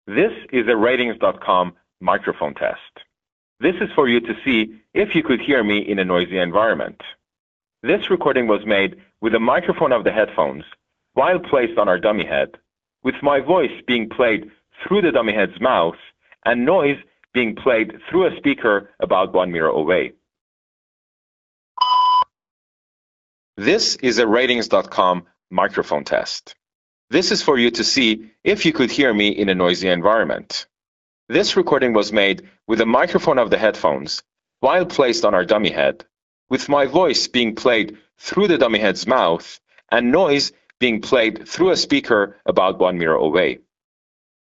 This is a Ratings.com microphone test. This is for you to see if you could hear me in a noisy environment. This recording was made with the microphone of the headphones while placed on our dummy head, with my voice being played through the dummy head's mouth and noise being played through a speaker about 1 meter away. This is a Ratings.com microphone test. This is for you to see if you could hear me in a noisy environment. This recording was made with the microphone of the headphones while placed on our dummy head, with my voice being played through the dummy head's mouth and noise being played through a speaker about 1 meter away.